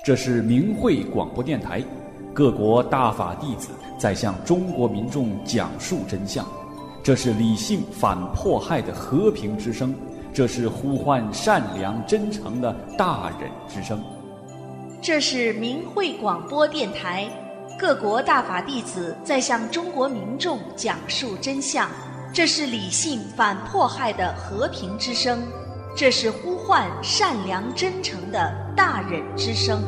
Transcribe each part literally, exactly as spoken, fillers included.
这是明慧广播电台，各国大法弟子在向中国民众讲述真相。这是理性反迫害的和平之声，这是呼唤善良真诚的大忍之声。 这是明慧广播电台，各国大法弟子在向中国民众讲述真相。这是理性反迫害的和平之声，这是呼唤善良真诚的大忍之声。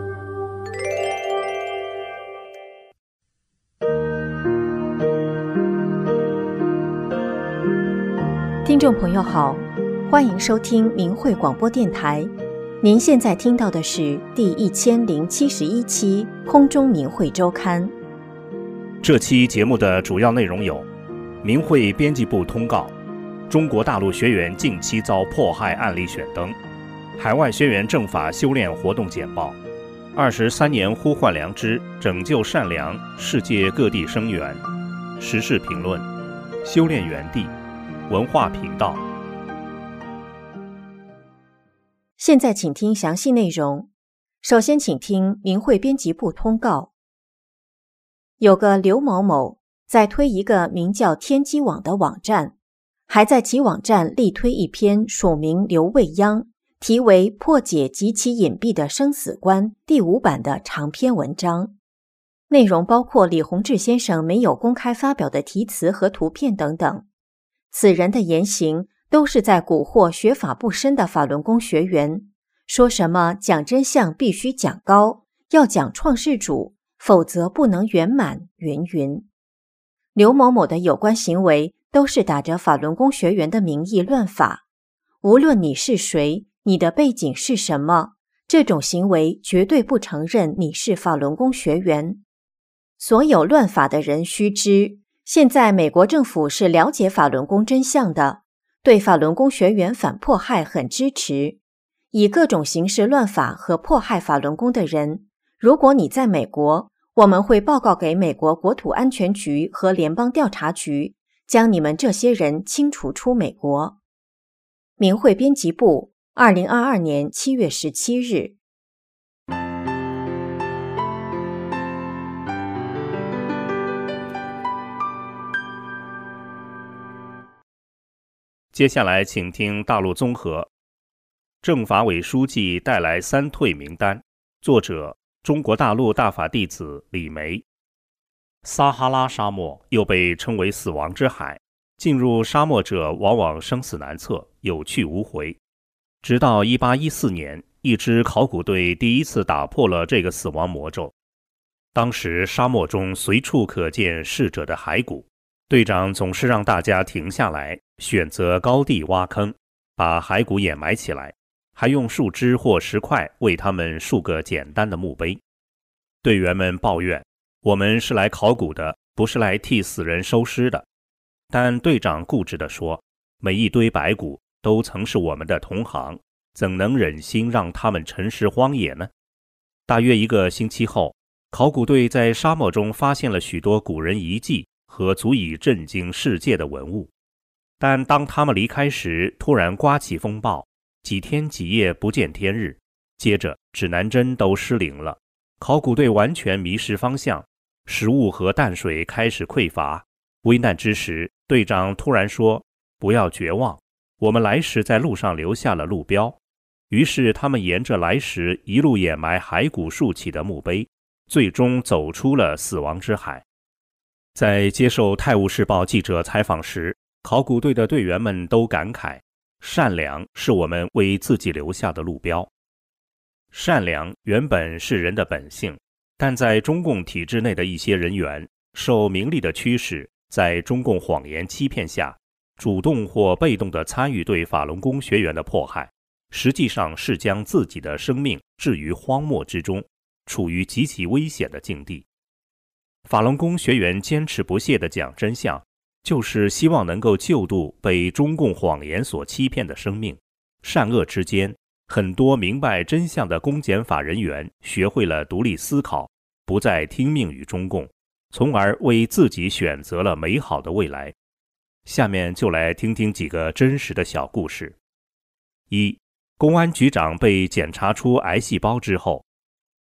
听众朋友好，欢迎收听明慧广播电台。您现在听到的是第一千零七十一期空中明慧周刊。 这期节目的主要内容有：明慧编辑部通告，中国大陆学员近期遭迫害案例选登，海外学员正法修炼活动简报，二十三年呼唤良知，拯救善良，世界各地声援，时事评论，修炼园地，文化频道。 现在请听详细内容。首先请听明慧编辑部通告。有个刘某某在推一个名叫天机网的网站，还在其网站力推一篇署名刘未央，题为《破解极其隐蔽的生死观》第五版的长篇文章，内容包括李洪志先生没有公开发表的题词和图片等等。此人的言行都是在蛊惑学法不深的法轮功学员，说什么讲真相必须讲高，要讲创世主，否则不能圆满，云云。刘某某的有关行为都是打着法轮功学员的名义乱法，无论你是谁，你的背景是什么，这种行为绝对不承认你是法轮功学员。所有乱法的人须知，现在美国政府是了解法轮功真相的，对法轮功学员反迫害很支持。以各种形式乱法和迫害法轮功的人，如果你在美国，我们会报告给美国国土安全局和联邦调查局，将你们这些人清除出美国。明慧编辑部，二零二二年七月十七日。 接下来请听大陆综合。政法委书记带来三退名单，作者中国大陆大法弟子李梅。撒哈拉沙漠又被称为死亡之海，进入沙漠者往往生死难测，有去无回。直到一八一四年，一支考古队第一次打破了这个死亡魔咒。当时沙漠中随处可见逝者的骸骨，队长总是让大家停下来，选择高地挖坑，把骸骨掩埋起来，还用树枝或石块为他们竖个简单的墓碑。队员们抱怨，我们是来考古的，不是来替死人收尸的。但队长固执地说，每一堆白骨都曾是我们的同行，怎能忍心让他们沉尸荒野呢？大约一个星期后，考古队在沙漠中发现了许多古人遗迹和足以震惊世界的文物。但当他们离开时，突然刮起风暴，几天几夜不见天日，接着指南针都失灵了，考古队完全迷失方向，食物和淡水开始匮乏。危难之时，队长突然说，不要绝望，我们来时在路上留下了路标。于是他们沿着来时一路掩埋骸骨竖起的墓碑，最终走出了死亡之海。在接受《泰晤士报》记者采访时，考古队的队员们都感慨，善良是我们为自己留下的路标。善良原本是人的本性，但在中共体制内的一些人员受名利的驱使，在中共谎言欺骗下，主动或被动地参与对法轮功学员的迫害，实际上是将自己的生命置于荒漠之中，处于极其危险的境地。法轮功学员坚持不懈地讲真相，就是希望能够救度被中共谎言所欺骗的生命。善恶之间，很多明白真相的公检法人员学会了独立思考，不再听命于中共，从而为自己选择了美好的未来。下面就来听听几个真实的小故事。一、公安局长被检查出癌细胞之后，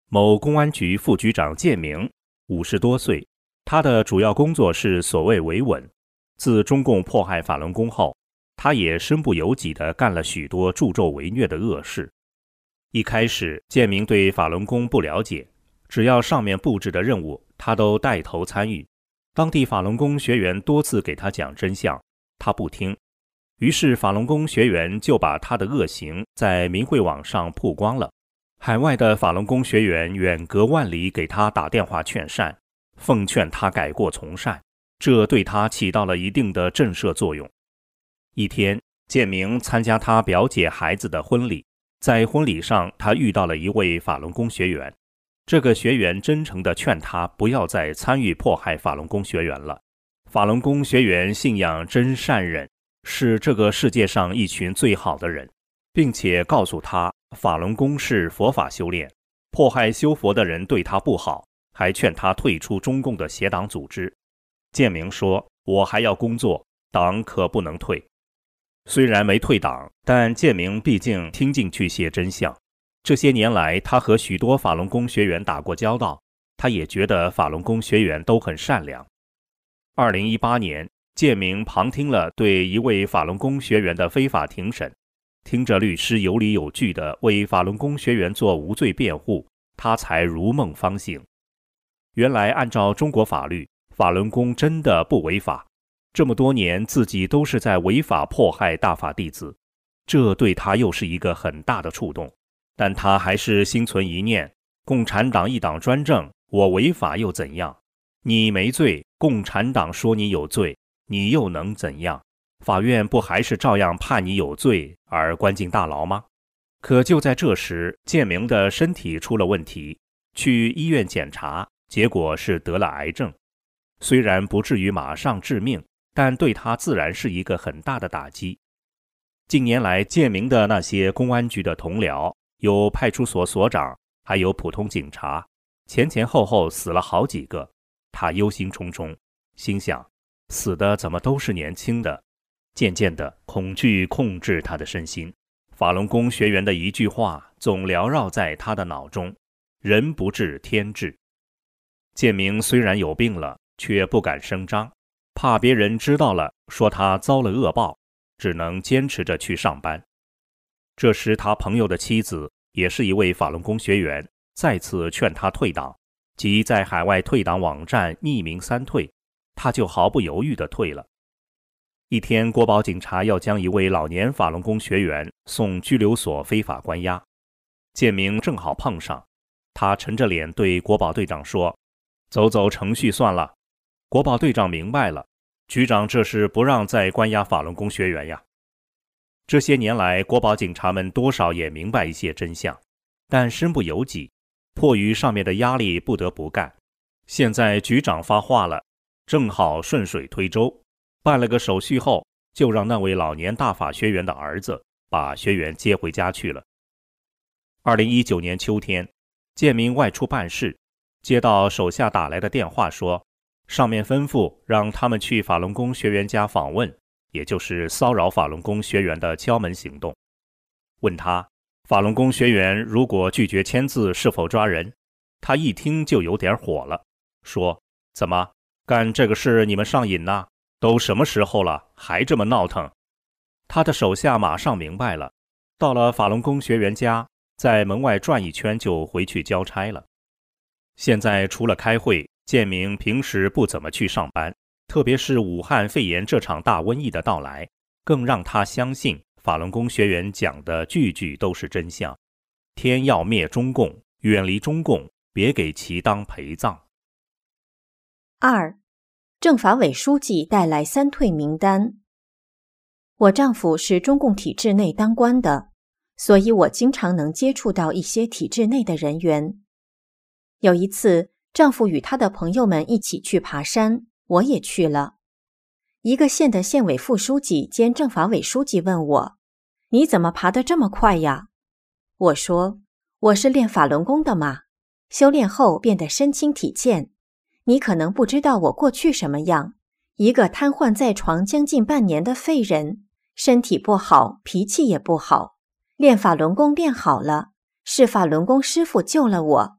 某公安局副局长建明，五十多岁，他的主要工作是所谓维稳。自中共迫害法轮功后，他也身不由己地干了许多助纣为虐的恶事。一开始，建明对法轮功不了解，只要上面布置的任务，他都带头参与。当地法轮功学员多次给他讲真相，他不听。于是法轮功学员就把他的恶行在明慧网上曝光了。海外的法轮功学员远隔万里给他打电话劝善，奉劝他改过从善，这对他起到了一定的震慑作用。一天，建明参加他表姐孩子的婚礼，在婚礼上他遇到了一位法轮功学员。这个学员真诚地劝他不要再参与迫害法轮功学员了。法轮功学员信仰真善忍，是这个世界上一群最好的人，并且告诉他法轮功是佛法修炼，迫害修佛的人对他不好，还劝他退出中共的邪党组织。建明说，我还要工作，党可不能退。虽然没退党，但建明毕竟听进去些真相。这些年来，他和许多法轮功学员打过交道，他也觉得法轮功学员都很善良。二零一八年，建明旁听了对一位法轮功学员的非法庭审，听着律师有理有据地为法轮功学员做无罪辩护，他才如梦方醒。原来按照中国法律，法轮功真的不违法，这么多年自己都是在违法迫害大法弟子，这对他又是一个很大的触动。但他还是心存一念，共产党一党专政，我违法又怎样？你没罪，共产党说你有罪，你又能怎样？法院不还是照样判你有罪而关进大牢吗？可就在这时，建明的身体出了问题，去医院检查，结果是得了癌症。虽然不至于马上致命，但对他自然是一个很大的打击。近年来，建明的那些公安局的同僚，有派出所所长，还有普通警察，前前后后死了好几个。他忧心忡忡，心想，死的怎么都是年轻的？渐渐的，恐惧控制他的身心。法轮功学员的一句话总缭绕在他的脑中：人不治天治。建明虽然有病了，却不敢声张，怕别人知道了说他遭了恶报，只能坚持着去上班。这时他朋友的妻子也是一位法轮功学员，再次劝他退党，即在海外退党网站匿名三退，他就毫不犹豫地退了。一天，国保警察要将一位老年法轮功学员送拘留所非法关押，建明正好碰上，他沉着脸对国保队长说，走走程序算了。国保队长明白了，局长这是不让再关押法轮功学员呀。这些年来，国保警察们多少也明白一些真相，但身不由己，迫于上面的压力不得不干。现在局长发话了，正好顺水推舟，办了个手续后，就让那位老年大法学员的儿子把学员接回家去了。二零一九年秋天，建明外出办事，接到手下打来的电话说，上面吩咐让他们去法轮功学员家访问，也就是骚扰法轮功学员的敲门行动。问他，法轮功学员如果拒绝签字是否抓人？他一听就有点火了，说，怎么，干这个事你们上瘾呢？都什么时候了，还这么闹腾？他的手下马上明白了，到了法轮功学员家，在门外转一圈就回去交差了。现在除了开会，建明平时不怎么去上班，特别是武汉肺炎这场大瘟疫的到来，更让他相信法轮功学员讲的句句都是真相。天要灭中共，远离中共，别给其当陪葬。 二，政法委书记带来三退名单。我丈夫是中共体制内当官的，所以我经常能接触到一些体制内的人员。有一次，丈夫与他的朋友们一起去爬山，我也去了。一个县的县委副书记兼政法委书记问我，你怎么爬得这么快呀？我说，我是练法轮功的嘛，修炼后变得身轻体健。你可能不知道我过去什么样，一个瘫痪在床将近半年的废人，身体不好，脾气也不好。练法轮功练好了，是法轮功师傅救了我，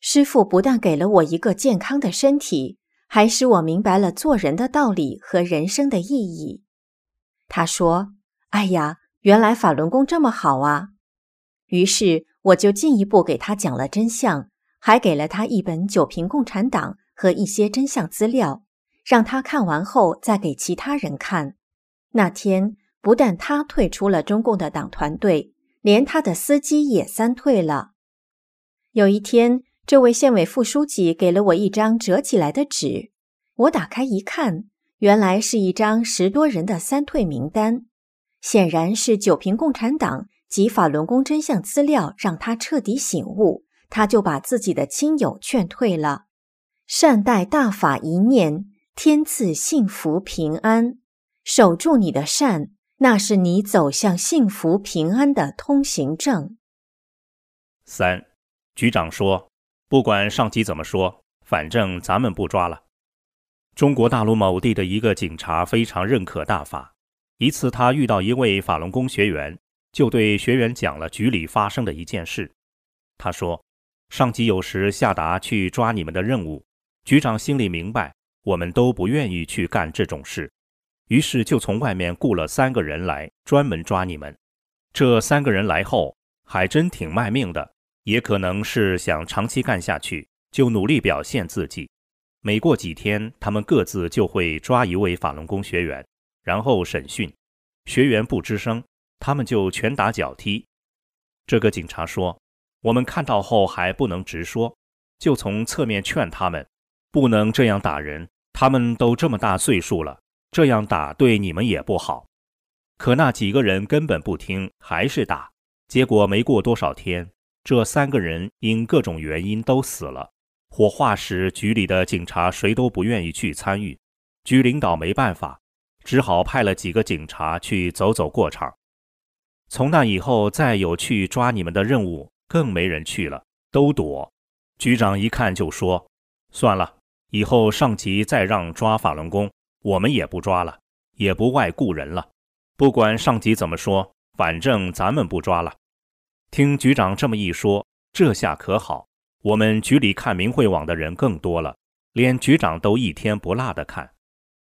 师父不但给了我一个健康的身体，还使我明白了做人的道理和人生的意义。他说：哎呀，原来法轮功这么好啊！于是我就进一步给他讲了真相，还给了他一本《九评共产党》和一些真相资料，让他看完后再给其他人看。那天不但他退出了中共的党团队，连他的司机也三退了。有一天，这位县委副书记给了我一张折起来的纸，我打开一看，原来是一张十多人的三退名单，显然是九评共产党及法轮功真相资料让他彻底醒悟，他就把自己的亲友劝退了。善待大法一念，天赐幸福平安。守住你的善，那是你走向幸福平安的通行证。 三，局长说，不管上级怎么说，反正咱们不抓了。中国大陆某地的一个警察非常认可大法，一次他遇到一位法轮功学员，就对学员讲了局里发生的一件事。他说，上级有时下达去抓你们的任务，局长心里明白，我们都不愿意去干这种事，于是就从外面雇了三个人来专门抓你们。这三个人来后还真挺卖命的，也可能是想长期干下去，就努力表现自己。每过几天，他们各自就会抓一位法轮功学员，然后审讯。学员不吱声，他们就拳打脚踢。这个警察说，我们看到后还不能直说，就从侧面劝他们，不能这样打人，他们都这么大岁数了，这样打对你们也不好。可那几个人根本不听，还是打。结果没过多少天，这三个人因各种原因都死了。火化时，局里的警察谁都不愿意去参与，局领导没办法，只好派了几个警察去走走过场。从那以后，再有去抓你们的任务，更没人去了，都躲。局长一看就说，算了，以后上级再让抓法轮功，我们也不抓了，也不外雇人了。不管上级怎么说，反正咱们不抓了。听局长这么一说，这下可好，我们局里看明慧网的人更多了，连局长都一天不落地看。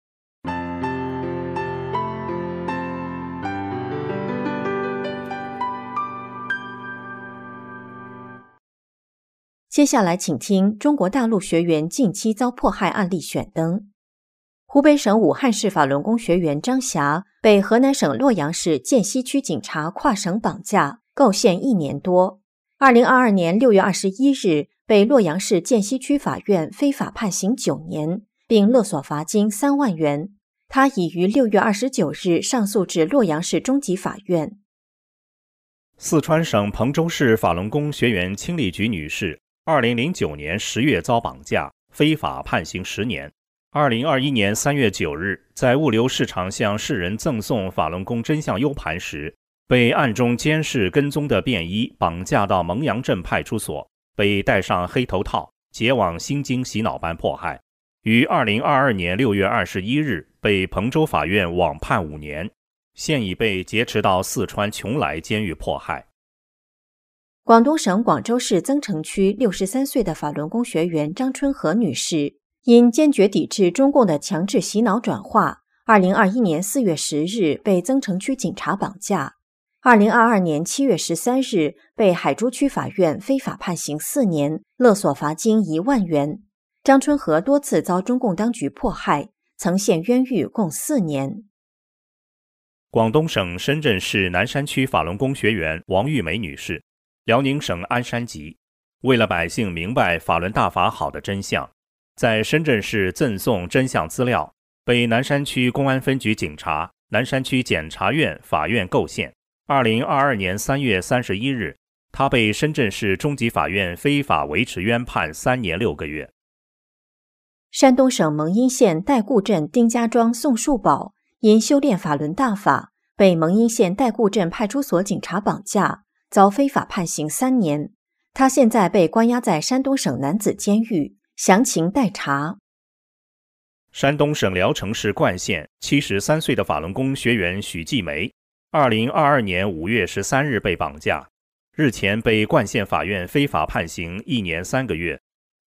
接下来请听中国大陆学员近期遭迫害案例选灯。湖北省武汉市法轮功学员张霞被河南省洛阳市涧西区警察跨省绑架，构陷一年多。二零二二年六月二十一日，被洛阳市涧西区法院非法判刑九年，并勒索罚金三万元。他已于六月二十九日上诉至洛阳市中级法院。 四川省彭州市法轮功学员清丽菊女士，二零零九年十月遭绑架，非法判刑十年。二零二一年三月九日，在物流市场向市人赠送法轮功真相 U 盘时，被暗中监视跟踪的便衣绑架到蒙阳镇派出所，被戴上黑头套，结网心经洗脑班迫害。于二零二二年六月二十一日被彭州法院网判五年，现已被劫持到四川邛崃监狱迫害。 广东省广州市增城区六十三岁的法轮功学员张春和女士，因坚决抵制中共的强制洗脑转化，二零二一年四月十日被增城区警察绑架，二零二二年七月十三日被海珠区法院非法判刑四年，勒索罚金一万元。张春和多次遭中共当局迫害，曾陷冤狱共四年。 广东省深圳市南山区法轮功学员王玉梅女士，辽宁省鞍山籍，为了百姓明白法轮大法好的真相，在深圳市赠送真相资料，被南山区公安分局警察、南山区检察院、法院构陷。二零二二年三月三十一日，他被深圳市中级法院非法维持冤判三年六个月。 山东省蒙阴县代固镇丁家庄宋树宝因修炼法轮大法，被蒙阴县代固镇派出所警察绑架，遭非法判刑三年。他现在被关押在山东省男子监狱，详情待查。 山东省聊城市冠县七十三岁的法轮功学员许继梅，二零二二年五月十三日被绑架，日前被冠县法院非法判刑一年三个月，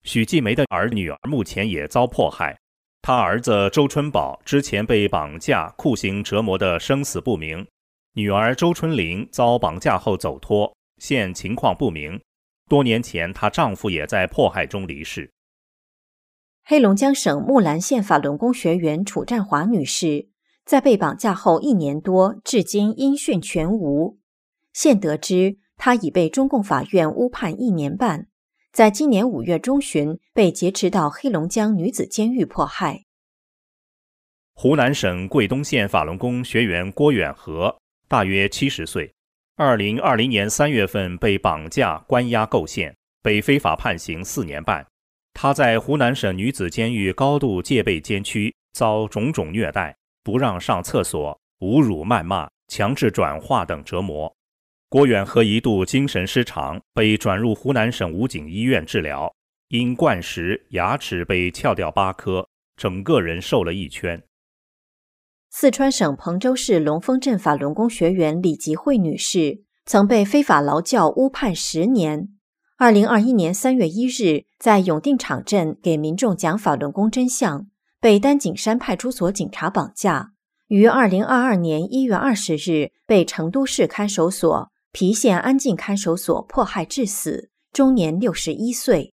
许继梅的儿女儿目前也遭迫害，他儿子周春宝之前被绑架酷刑折磨的生死不明，女儿周春玲遭绑架后走脱，现情况不明。多年前她丈夫也在迫害中离世。 黑龙江省木兰县法轮功学员楚占华女士在被绑架后一年多，至今音讯全无。现得知她已被中共法院误判一年半，在今年五月中旬被劫持到黑龙江女子监狱迫害。 湖南省桂东县法轮功学员郭远和大约七十岁，二零二零年三月份被绑架关押构陷，被非法判刑四年半。他在湖南省女子监狱高度戒备监区遭种种虐待，不让上厕所、侮辱谩骂、强制转化等折磨。郭远和一度精神失常，被转入湖南省武警医院治疗，因灌食牙齿被撬掉八颗，整个人瘦了一圈。 四川省彭州市龙峰镇法轮功学员李吉慧女士曾被非法劳教误判十年。二零二一年三月一日，在永定场镇给民众讲法轮功真相，被丹景山派出所警察绑架，于二零二二年一月二十日被成都市看守所、郫县安静看守所迫害致死，终年六十一岁。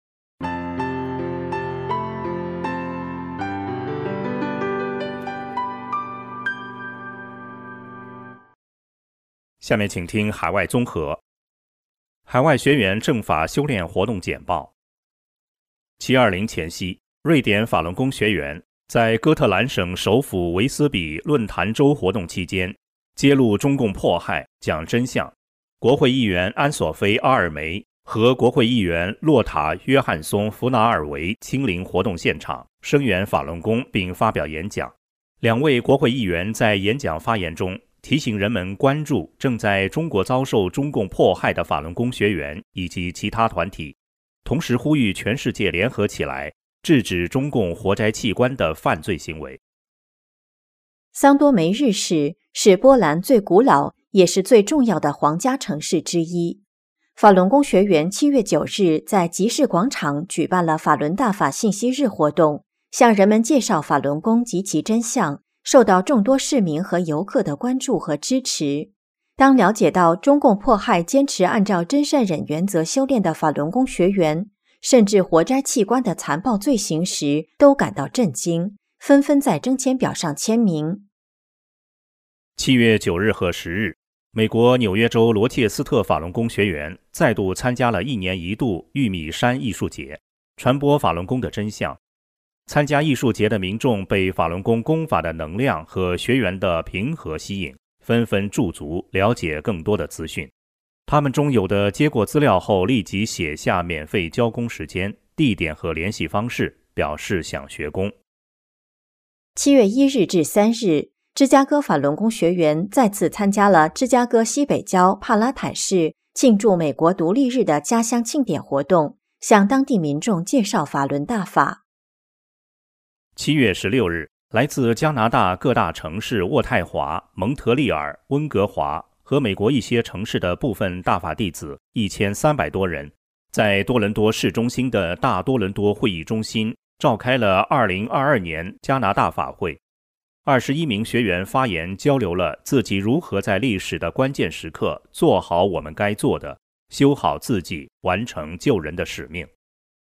下面请听海外综合。海外学员正法修炼活动简报。七二零前夕，瑞典法轮功学员在哥特兰省首府维斯比论坛周活动期间，揭露中共迫害，讲真相。国会议员安索菲·阿尔梅和国会议员洛塔·约翰松·弗纳尔维亲临活动现场，声援法轮功并发表演讲。两位国会议员在演讲发言中提醒人们关注正在中国遭受中共迫害的法轮功学员以及其他团体，同时呼吁全世界联合起来，制止中共活摘器官的犯罪行为。 桑多梅日市是波兰最古老也是最重要的皇家城市之一。法轮功学员七月九日在集市广场举办了法轮大法信息日活动，向人们介绍法轮功及其真相，受到众多市民和游客的关注和支持。当了解到中共迫害坚持按照真善忍原则修炼的法轮功学员，甚至活摘器官的残暴罪行时，都感到震惊，纷纷在征签表上签名。 七月九日和十日，美国纽约州罗切斯特法轮功学员再度参加了一年一度玉米山艺术节，传播法轮功的真相。参加艺术节的民众被法轮功功法的能量和学员的平和吸引，纷纷驻足了解更多的资讯。他们中有的接过资料后立即写下免费交功时间、地点和联系方式，表示想学功。 七月一日至三日，芝加哥法轮功学员再次参加了芝加哥西北郊帕拉坦市庆祝美国独立日的家乡庆典活动，向当地民众介绍法轮大法。 七月十六日，来自加拿大各大城市渥太华、蒙特利尔、温哥华和美国一些城市的部分大法弟子一千三百多人，在多伦多市中心的大多伦多会议中心召开了二零二二年加拿大法会。二十一名学员发言，交流了自己如何在历史的关键时刻做好我们该做的，修好自己，完成救人的使命。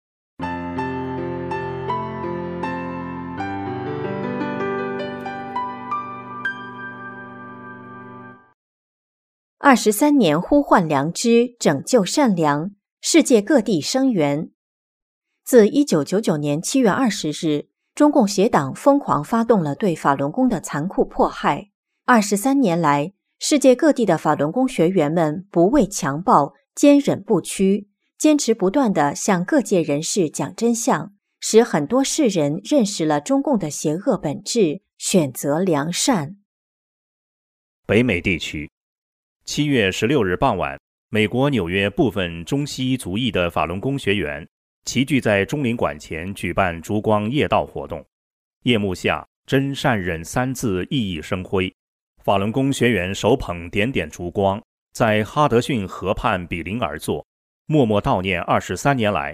二十三年呼唤良知，拯救善良，世界各地声援。自一九九九年七月二十日，中共邪党疯狂发动了对法轮功的残酷迫害。二十三年来，世界各地的法轮功学员们不畏强暴，坚忍不屈，坚持不断地向各界人士讲真相，使很多世人认识了中共的邪恶本质，选择良善。 北美地区七月十六日傍晚，美国纽约部分中西族裔的法轮功学员齐聚在中领馆前举办烛光夜道活动。夜幕下，真善忍三字熠熠生辉，法轮功学员手捧点点烛光，在哈德逊河畔比邻而坐，默默悼念二十三年来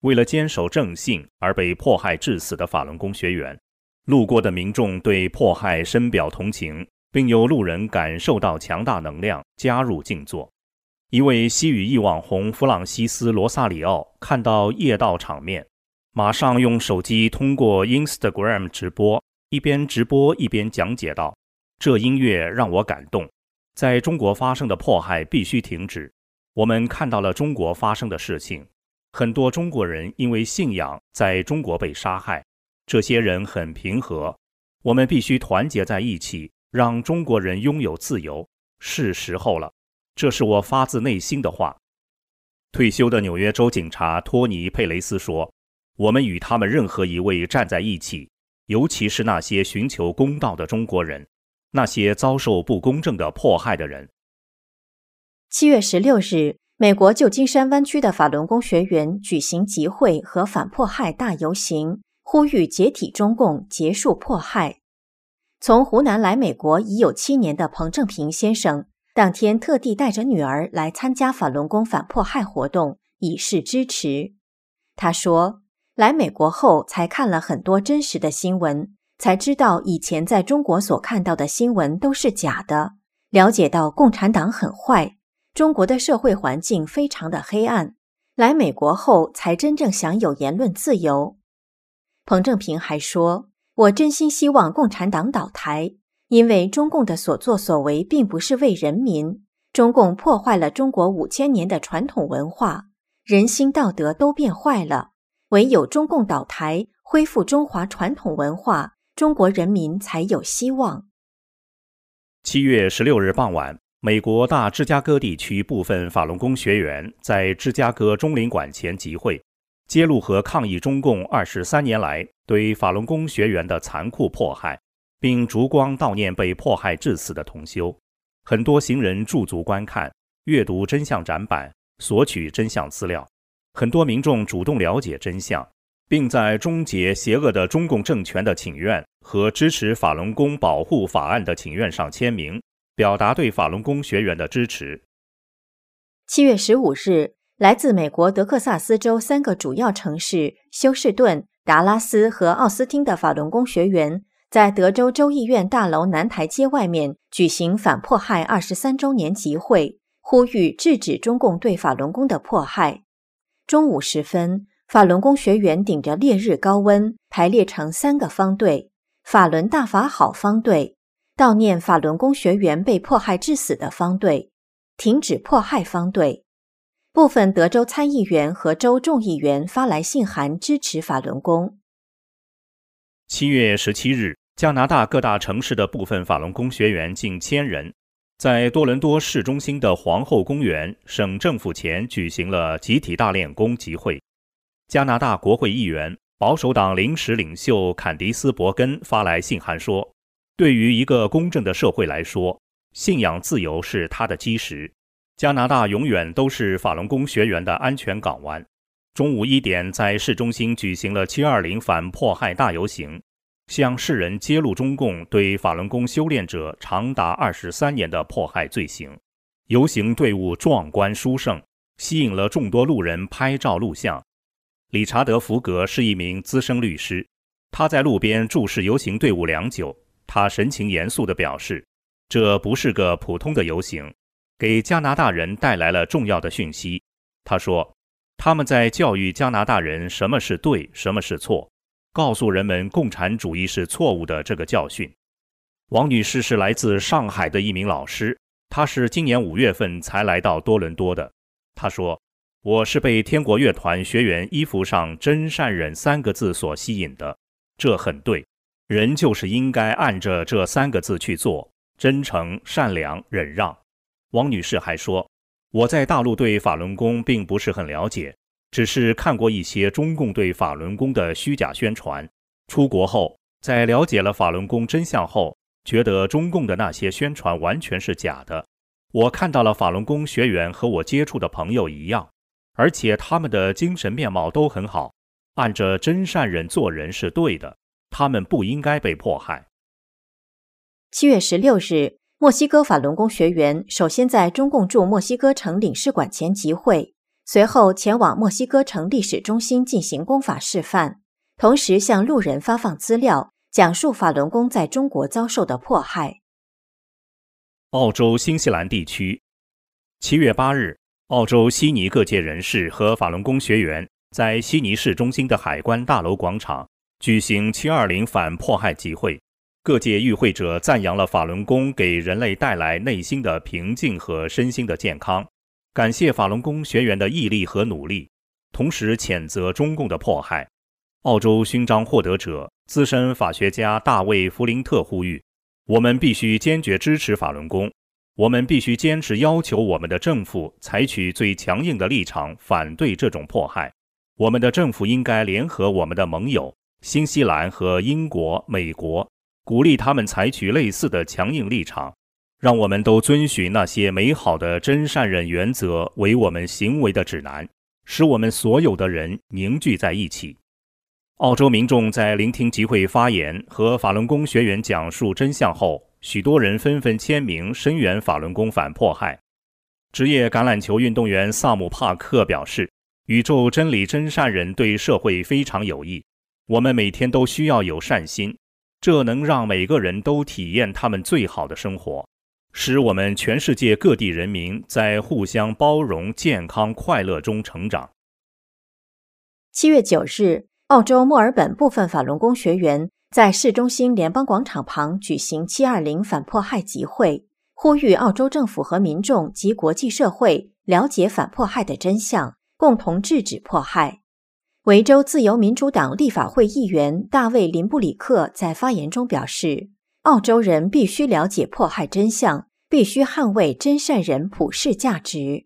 为了坚守正信而被迫害致死的法轮功学员。路过的民众对迫害深表同情，并有路人感受到强大能量，加入静坐。一位西语裔网红弗朗西斯·罗萨里奥看到夜道场面，马上用手机通过 Instagram 直播，一边直播一边讲解道：这音乐让我感动，在中国发生的迫害必须停止。我们看到了中国发生的事情，很多中国人因为信仰在中国被杀害，这些人很平和，我们必须团结在一起，让中国人拥有自由，是时候了。这是我发自内心的话。退休的纽约州警察托尼·佩雷斯说：我们与他们任何一位站在一起，尤其是那些寻求公道的中国人，那些遭受不公正的迫害的人。 七月十六日，美国旧金山湾区的法轮功学员举行集会和反迫害大游行，呼吁解体中共，结束迫害。从湖南来美国已有七年的彭正平先生，当天特地带着女儿来参加法轮功反迫害活动，以示支持。他说，来美国后才看了很多真实的新闻，才知道以前在中国所看到的新闻都是假的，了解到共产党很坏，中国的社会环境非常的黑暗，来美国后才真正享有言论自由。彭正平还说，我真心希望共产党倒台，因为中共的所作所为并不是为人民，中共破坏了中国五千年的传统文化，人心道德都变坏了，唯有中共倒台，恢复中华传统文化，中国人民才有希望。 七月十六日傍晚，美国大芝加哥地区部分法轮功学员在芝加哥中领馆前集会，揭露和抗议中共二十三年来对法轮功学员的残酷迫害，并烛光悼念被迫害致死的同修。很多行人驻足观看，阅读真相展板，索取真相资料。很多民众主动了解真相，并在终结邪恶的中共政权的请愿和支持法轮功保护法案的请愿上签名，表达对法轮功学员的支持。 七月十五日，来自美国德克萨斯州三个主要城市休士顿、达拉斯和奥斯汀的法轮功学员在德州州议院大楼南台街外面举行反迫害二十三周年集会，呼吁制止中共对法轮功的迫害。中午时分，法轮功学员顶着烈日高温排列成三个方队：法轮大法好方队、悼念法轮功学员被迫害致死的方队、停止迫害方队。部分德州参议员和州众议员发来信函支持法轮功。 七月十七日，加拿大各大城市的部分法轮功学员近千人，在多伦多市中心的皇后公园省政府前举行了集体大练功集会。加拿大国会议员、保守党临时领袖坎迪斯·伯根发来信函说，对于一个公正的社会来说，信仰自由是它的基石。加拿大永远都是法轮功学员的安全港湾。中午一点，在市中心举行了七二零反迫害大游行，向世人揭露中共对法轮功修炼者长达二十三年的迫害罪行。游行队伍壮观殊胜，吸引了众多路人拍照录像。理查德·福格是一名资深律师，他在路边注视游行队伍良久，他神情严肃地表示，这不是个普通的游行，给加拿大人带来了重要的讯息。他说，他们在教育加拿大人什么是对，什么是错，告诉人们共产主义是错误的这个教训。王女士是来自上海的一名老师，她是今年五月份才来到多伦多的。她说，我是被天国乐团学员衣服上真善忍三个字所吸引的，这很对，人就是应该按着这三个字去做，真诚、善良、忍让。王女士还说，我在大陆对法轮功并不是很了解，只是看过一些中共对法轮功的虚假宣传。出国后，在了解了法轮功真相后，觉得中共的那些宣传完全是假的。我看到了法轮功学员和我接触的朋友一样，而且他们的精神面貌都很好，按着真善忍做人是对的，他们不应该被迫害。 七月十六日，墨西哥法轮功学员首先在中共驻墨西哥城领事馆前集会， 随后前往墨西哥城历史中心进行功法示范，同时向路人发放资料，讲述法轮功在中国遭受的迫害。 澳洲新西兰地区，七月八日，澳洲悉尼各界人士和法轮功学员在悉尼市中心的海关大楼广场举行七二零反迫害集会。各界与会者赞扬了法轮功给人类带来内心的平静和身心的健康，感谢法轮功学员的毅力和努力，同时谴责中共的迫害。澳洲勋章获得者、资深法学家大卫·弗林特呼吁，我们必须坚决支持法轮功，我们必须坚持要求我们的政府采取最强硬的立场反对这种迫害。我们的政府应该联合我们的盟友新西兰和英国、美国，鼓励他们采取类似的强硬立场，让我们都遵循那些美好的真善忍原则为我们行为的指南，使我们所有的人凝聚在一起。澳洲民众在聆听集会发言和法轮功学员讲述真相后，许多人纷纷签名声援法轮功反迫害。职业橄榄球运动员萨姆·帕克表示，宇宙真理真善忍对社会非常有益，我们每天都需要有善心，这能让每个人都体验他们最好的生活，使我们全世界各地人民在互相包容、健康、快乐中成长。 七月九日，澳洲墨尔本部分法轮功学员在市中心联邦广场旁举行七二零反迫害集会，呼吁澳洲政府和民众及国际社会了解反迫害的真相，共同制止迫害。维州自由民主党立法会议员大卫·林布里克在发言中表示，澳洲人必须了解迫害真相，必须捍卫真善忍普世价值。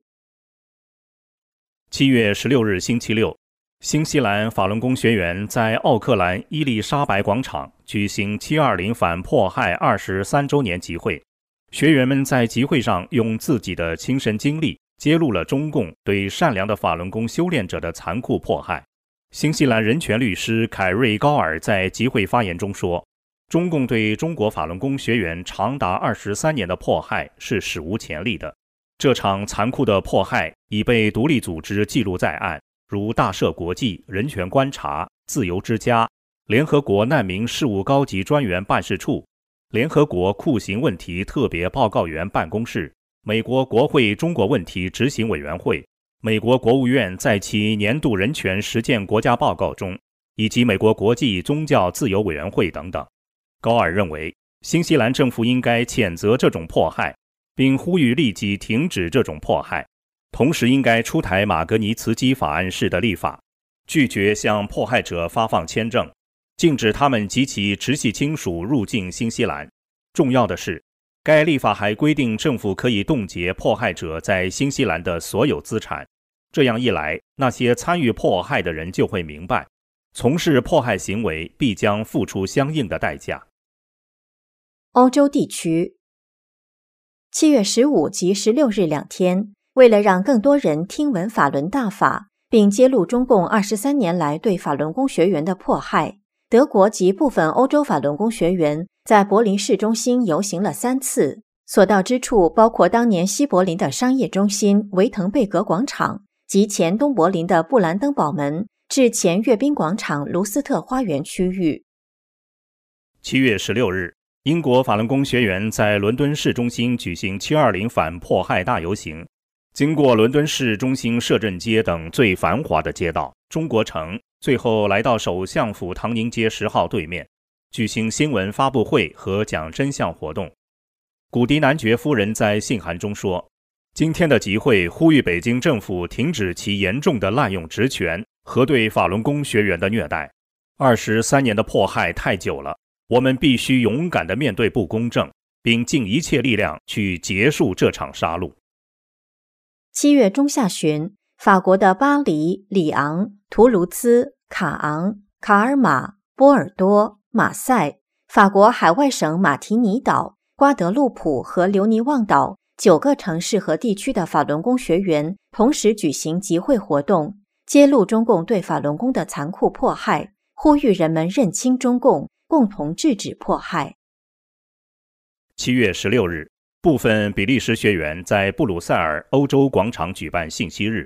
七月十六日星期六，新西兰法轮功学员在奥克兰伊丽莎白广场举行七二零反迫害二十三周年集会。学员们在集会上用自己的亲身经历揭露了中共对善良的法轮功修炼者的残酷迫害。新西兰人权律师凯瑞·高尔在集会发言中说，中共对中国法轮功学员长达二十三年的迫害是史无前例的。这场残酷的迫害已被独立组织记录在案，如大赦国际、人权观察、自由之家、联合国难民事务高级专员办事处、联合国酷刑问题特别报告员办公室、美国国会中国问题执行委员会、美国国务院在其年度人权实践国家报告中，以及美国国际宗教自由委员会等等。高尔认为，新西兰政府应该谴责这种迫害，并呼吁立即停止这种迫害，同时应该出台马格尼茨基法案式的立法，拒绝向迫害者发放签证，禁止他们及其直系亲属入境新西兰。重要的是，该立法还规定政府可以冻结迫害者在新西兰的所有资产。这样一来，那些参与迫害的人就会明白，从事迫害行为必将付出相应的代价。 欧洲地区，七月十五及十六日两天，为了让更多人听闻法轮大法，并揭露中共二十三年来对法轮功学员的迫害，德国及部分欧洲法轮功学员在柏林市中心游行了三次，所到之处包括当年西柏林的商业中心维滕贝格广场及前东柏林的布兰登堡门至前阅兵广场卢斯特花园区域。 七月十六日，英国法轮功学员在伦敦市中心举行七二零反迫害大游行，经过伦敦市中心摄政街等最繁华的街道、中国城，最后来到首相府唐宁街十号对面，举行新闻发布会和讲真相活动。古迪男爵夫人在信函中说，今天的集会呼吁北京政府停止其严重的滥用职权和对法轮功学员的虐待。二十三年的迫害太久了，我们必须勇敢地面对不公正，并尽一切力量去结束这场杀戮。 七月中下旬，法国的巴黎、里昂、图卢兹、卡昂、卡尔马、波尔多、马赛，法国海外省马提尼岛、瓜德路普和留尼旺岛九个城市和地区的法轮功学员同时举行集会活动，揭露中共对法轮功的残酷迫害，呼吁人们认清中共，共同制止迫害。 七月十六日，部分比利时学员在布鲁塞尔欧洲广场举办信息日，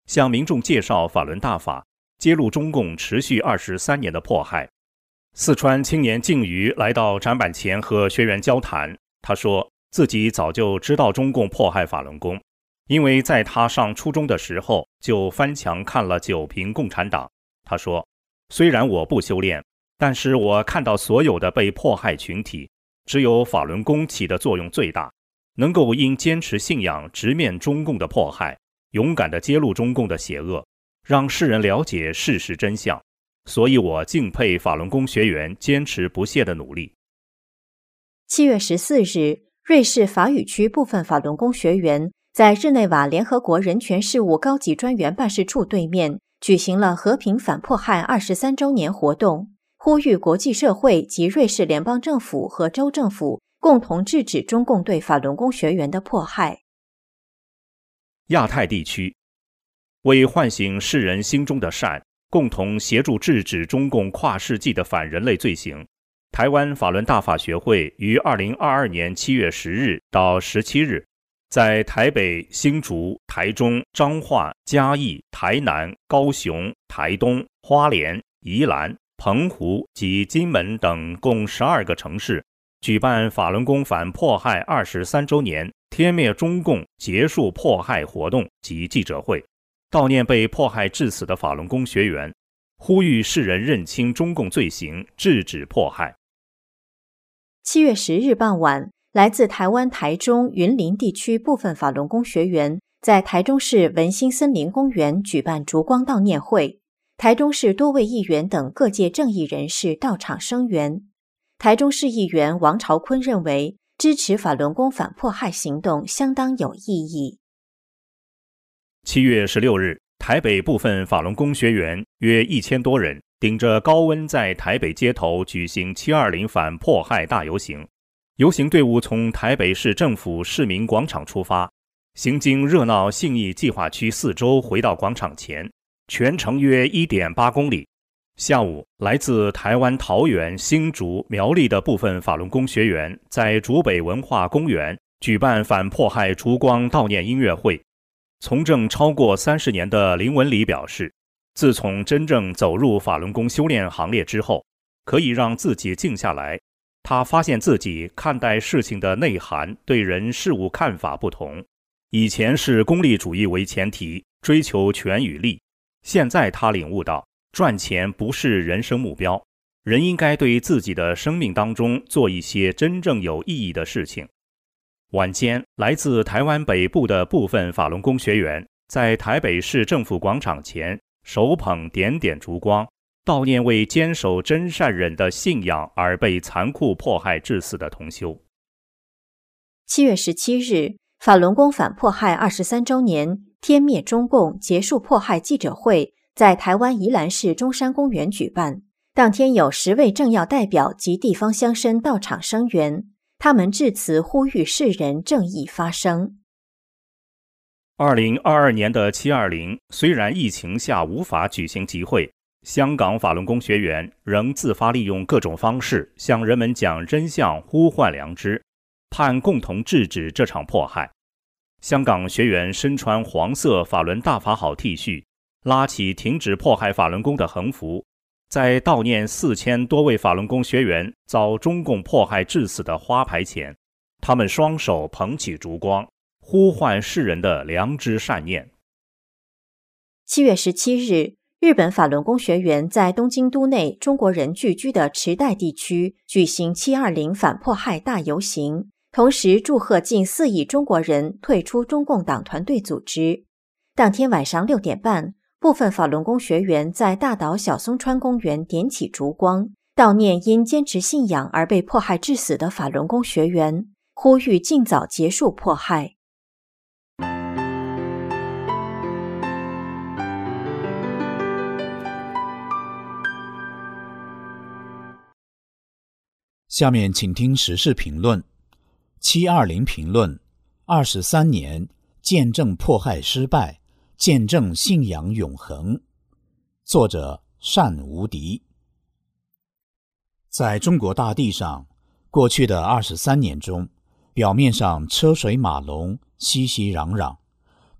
向民众介绍法轮大法，揭露中共持续二十三年的迫害。四川青年靖宇来到展板前和学员交谈，他说自己早就知道中共迫害法轮功，因为在他上初中的时候就翻墙看了九评共产党。他说，虽然我不修炼，但是我看到所有的被迫害群体，只有法轮功起的作用最大，能够因坚持信仰直面中共的迫害，勇敢地揭露中共的邪恶，让世人了解事实真相，所以我敬佩法轮功学员坚持不懈的努力。 七月十四日，瑞士法语区部分法轮功学员在日内瓦联合国人权事务高级专员办事处对面举行了和平反迫害二十三周年活动，呼吁国际社会及瑞士联邦政府和州政府共同制止中共对法轮功学员的迫害。 亚太地区为唤醒世人心中的善，共同协助制止中共跨世纪的反人类罪行，台湾法轮大法学会于二零二二年七月十日到十七日，在台北、新竹、台中、彰化、嘉义、台南、高雄、台东、花莲、宜兰、澎湖及金门等共十二个城市举办法轮功反迫害二十三周年天灭中共结束迫害活动及记者会，悼念被迫害致死的法轮功学员，呼吁世人认清中共罪行，制止迫害。 七月十日傍晚，来自台湾台中云林地区部分法轮功学员在台中市文心森林公园举办烛光悼念会，台中市多位议员等各界正义人士到场声援。台中市议员王朝坤认为，支持法轮功反迫害行动相当有意义。 七月十六日，台北部分法轮功学员约一千多人，顶着高温在台北街头举行七二零反迫害大游行。游行队伍从台北市政府市民广场出发，行经热闹信义计划区四周，回到广场前，全程约 一点八公里。下午，来自台湾桃园、新竹、苗栗的部分法轮功学员在竹北文化公园举办反迫害烛光悼念音乐会。从政超过三十年的林文礼表示，自从真正走入法轮功修炼行列之后，可以让自己静下来。他发现自己看待事情的内涵对人事物看法不同，以前是功利主义为前提，追求权与利，现在他领悟到，赚钱不是人生目标，人应该对自己的生命当中做一些真正有意义的事情。晚间，来自台湾北部的部分法轮功学员在台北市政府广场前手捧点点烛光，悼念为坚守真善忍的信仰而被残酷迫害致死的同修。 七月十七日，法轮功反迫害二十三周年天灭中共结束迫害记者会在台湾宜兰市中山公园举办。当天有十位政要代表及地方乡绅到场声援，他们致辞呼吁世人正义发声。 二零二二年的七二零，虽然疫情下无法举行集会，香港法轮功学员仍自发利用各种方式向人们讲真相，呼唤良知，盼共同制止这场迫害。香港学员身穿黄色法轮大法好 T 恤，拉起停止迫害法轮功的横幅，在悼念四千多位法轮功学员遭中共迫害致死的花牌前，他们双手捧起烛光，呼唤世人的良知善念。 七月十七日，日本法轮功学员在东京都内中国人聚居的池袋地区举行七二零反迫害大游行，同时祝贺近四亿中国人退出中共党团队组织。当天晚上六点半，部分法轮功学员在大岛小松川公园点起烛光，悼念因坚持信仰而被迫害致死的法轮功学员，呼吁尽早结束迫害。 下面请听时事评论。七二零评论：二十三年，见证迫害失败，见证信仰永恒。作者：单无敌。在中国大地上，过去的二十三年中，表面上车水马龙，熙熙攘攘，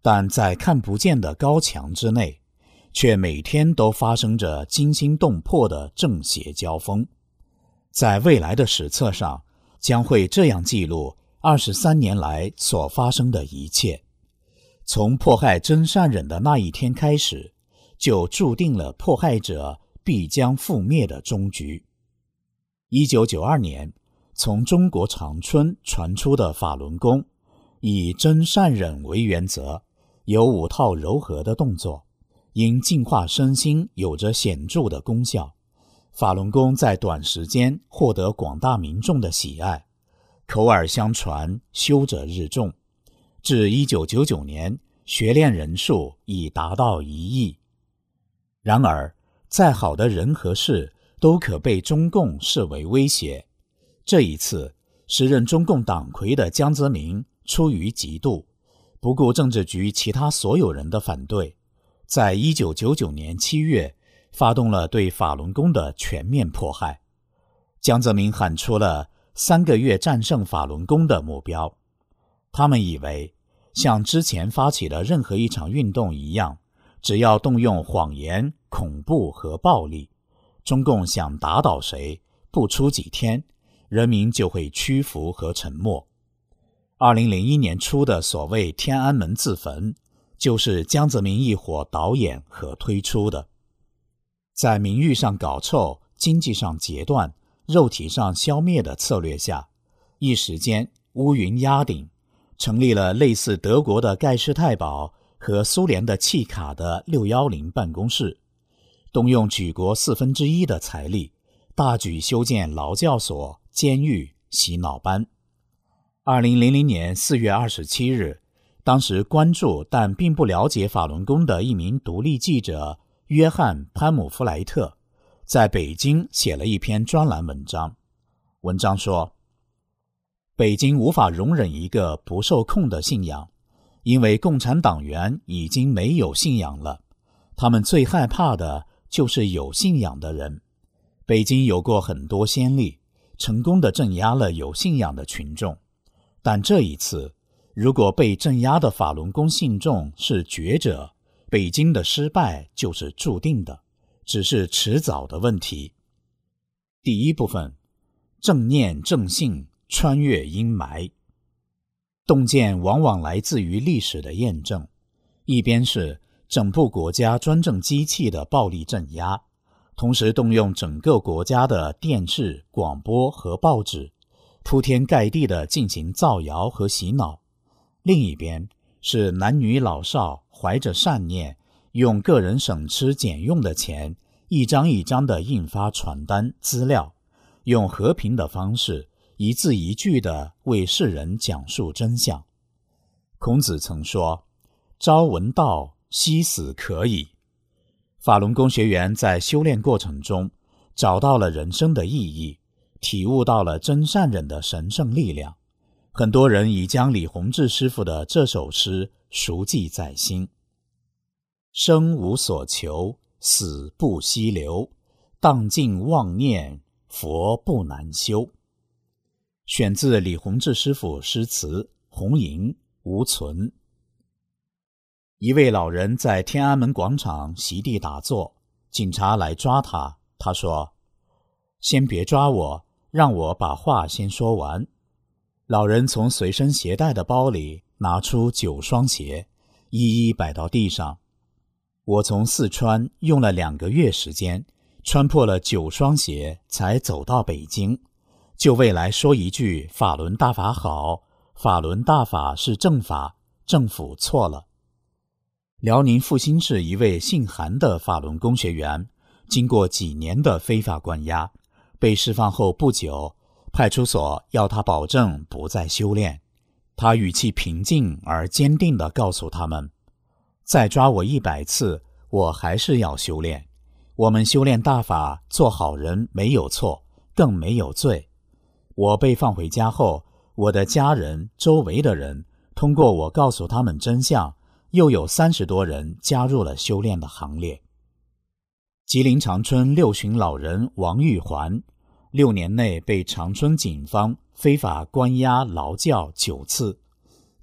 但在看不见的高墙之内，却每天都发生着惊心动魄的正邪交锋。在未来的史册上，将会这样记录二十三年来所发生的一切。从迫害真善忍的那一天开始，就注定了迫害者必将覆灭的终局。一九九二年，从中国长春传出的法轮功，以真善忍为原则，有五套柔和的动作，因净化身心有着显著的功效。法轮功在短时间获得广大民众的喜爱，口耳相传，修者日众。至一九九九年，学练人数已达到一亿。然而，再好的人和事都可被中共视为威胁。这一次，时任中共党魁的江泽民出于嫉妒，不顾政治局其他所有人的反对，在一九九九年七月发动了对法轮功的全面迫害。江泽民喊出了三个月战胜法轮功的目标。他们以为像之前发起的任何一场运动一样，只要动用谎言、恐怖和暴力，中共想打倒谁，不出几天，人民就会屈服和沉默。二零零一年初的所谓天安门自焚，就是江泽民一伙导演和推出的。在名誉上搞臭、经济上截断、肉体上消灭的策略下，一时间乌云压顶，成立了类似德国的盖世太保和苏联的契卡的六一零办公室，动用举国四分之一的财力，大举修建劳教所、监狱、洗脑班。二零零零年四月二十七日，当时关注但并不了解法轮功的一名独立记者约翰·潘姆弗莱特在北京写了一篇专栏文章。文章说，北京无法容忍一个不受控的信仰，因为共产党员已经没有信仰了，他们最害怕的就是有信仰的人。北京有过很多先例，成功地镇压了有信仰的群众，但这一次，如果被镇压的法轮功信众是觉者，北京的失败就是注定的，只是迟早的问题。第一部分，正念正信穿越阴霾。洞见往往来自于历史的验证，一边是整部国家专政机器的暴力镇压，同时动用整个国家的电视、广播和报纸，铺天盖地地进行造谣和洗脑；另一边是男女老少怀着善念，用个人省吃俭用的钱，一张一张地印发传单、资料，用和平的方式，一字一句地为世人讲述真相。孔子曾说：“朝闻道，夕死可矣。”法轮功学员在修炼过程中找到了人生的意义，体悟到了真善忍的神圣力量。很多人已将李洪志师傅的这首诗熟记在心：生无所求，死不息留，荡尽妄念，佛不难修。选自李洪志师傅诗词《红银》无存。一位老人在天安门广场席地打坐，警察来抓他，他说：“先别抓我，让我把话先说完。”老人从随身携带的包里拿出九双鞋，一一摆到地上。我从四川用了两个月时间，穿破了九双鞋才走到北京，就为来说一句法轮大法好，法轮大法是正法，政府错了。辽宁阜新市一位姓韩的法轮功学员，经过几年的非法关押，被释放后不久，派出所要他保证不再修炼。他语气平静而坚定地告诉他们：“再抓我一百次，我还是要修炼。我们修炼大法，做好人没有错，更没有罪。”我被放回家后，我的家人、周围的人通过我告诉他们真相，又有三十多人加入了修炼的行列。吉林长春六旬老人王玉环，六年内被长春警方非法关押劳教九次，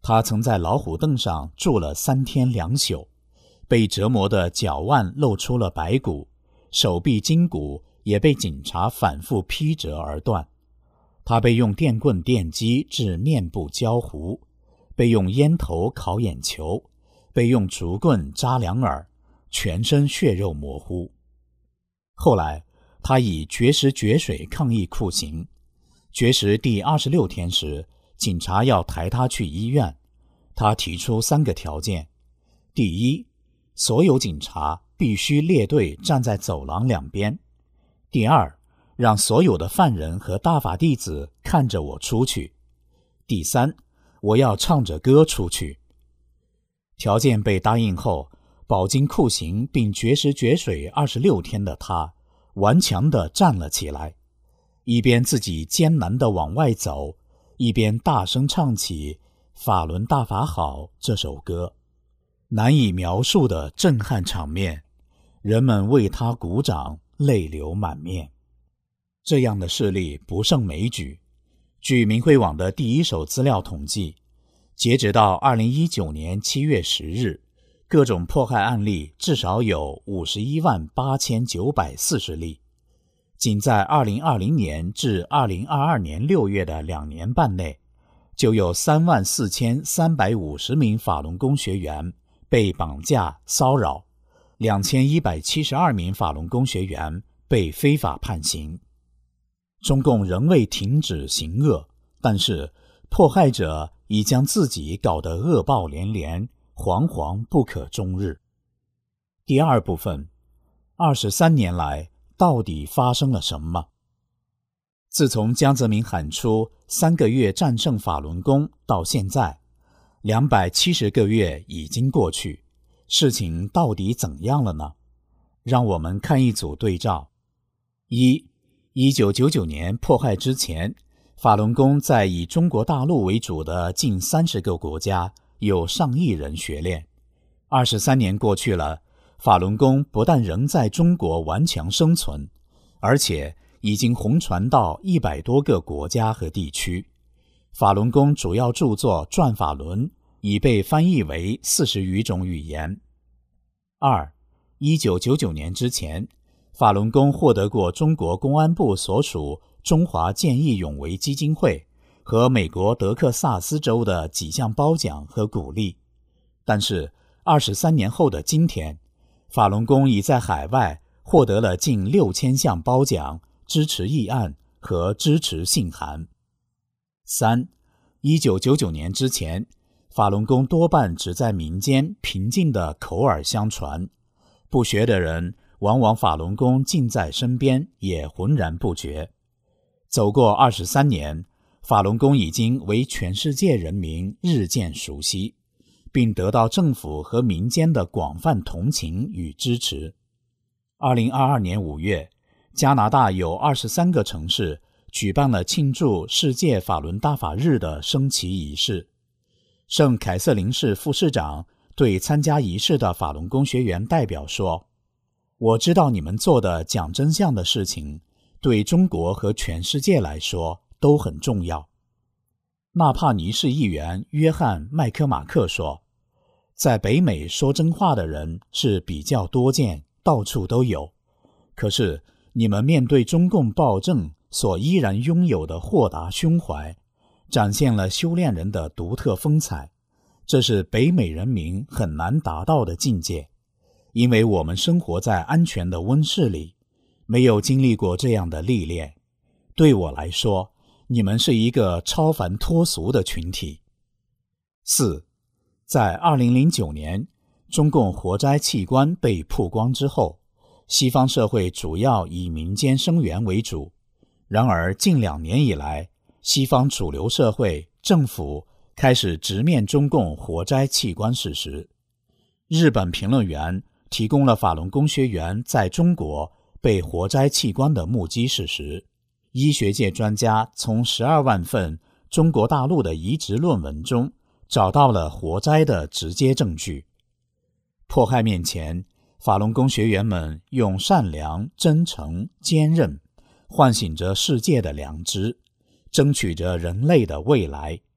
他曾在老虎凳上住了三天两宿，被折磨的脚腕露出了白骨，手臂筋骨也被警察反复劈折而断。他被用电棍电击至面部焦糊，被用烟头烤眼球，被用竹棍扎两耳，全身血肉模糊。后来他以绝食绝水抗议酷刑，绝食第二十六天时，警察要抬他去医院，他提出三个条件：第一，所有警察必须列队站在走廊两边；第二，让所有的犯人和大法弟子看着我出去；第三，我要唱着歌出去。条件被答应后，饱经酷刑并绝食绝水二十六天的他顽强地站了起来，一边自己艰难地往外走，一边大声唱起《法轮大法好》这首歌。难以描述的震撼场面，人们为他鼓掌，泪流满面。这样的事例不胜枚举。据明慧网的第一手资料统计，截止到二零一九年七月十日，各种迫害案例至少有五十一万八千九百四十例。仅在二零二零年至二零二二年六月的两年半内，就有三万四千三百五十名法轮功学员被绑架骚扰，两千一百七十二名法轮功学员被非法判刑。中共仍未停止行恶，但是迫害者已将自己搞得恶报连连，惶惶不可终日。第二部分，二十三年来到底发生了什么？自从江泽民喊出三个月战胜法轮功到现在，两百七十个月已经过去，事情到底怎样了呢？让我们看一组对照。一、一九九九年迫害之前，法轮功在以中国大陆为主的近三十个国家有上亿人学练。二十三年过去了，法轮功不但仍在中国顽强生存，而且已经红传到一百多个国家和地区。法轮功主要著作《转法轮》已被翻译为四十余种语言。二、一九九九年之前，法轮功获得过中国公安部所属中华见义勇为基金会和美国德克萨斯州的几项褒奖和鼓励。但是二十三年后的今天，法轮功已在海外获得了近六千项褒奖、支持议案和支持信函。三、一九九九年之前，法轮功多半只在民间平静的口耳相传，不学的人往往法轮功近在身边也浑然不觉。走过二十三年，法轮功已经为全世界人民日渐熟悉，并得到政府和民间的广泛同情与支持。二零二二年五月，加拿大有二十三个城市举办了庆祝世界法轮大法日的升旗仪式。圣凯瑟琳市副市长对参加仪式的法轮功学员代表说：“我知道你们做的讲真相的事情，对中国和全世界来说都很重要。”纳帕尼市议员约翰·麦克马克说：“在北美说真话的人是比较多见，到处都有。可是你们面对中共暴政所依然拥有的豁达胸怀，展现了修炼人的独特风采，这是北美人民很难达到的境界。因为我们生活在安全的温室里，没有经历过这样的历练。对我来说，你们是一个超凡脱俗的群体。”四、在二零零九年，中共活摘器官被曝光之后，西方社会主要以民间声援为主。然而近两年以来，西方主流社会、政府开始直面中共活摘器官事实。日本评论员提供了法轮功学员在中国被活摘器官的目击事实。医学界专家从十二万份中国大陆的移植论文中找到了活摘的直接证据。迫害面前，法轮功学员们用善良、真诚、坚韧唤醒着世界的良知，争取着人类的未来。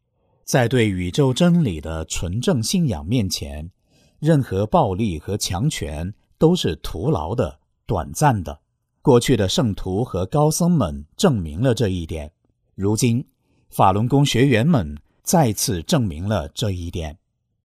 在对宇宙真理的纯正信仰面前，任何暴力和强权都是徒劳的、短暂的。过去的圣徒和高僧们证明了这一点，如今法轮功学员们再次证明了这一点。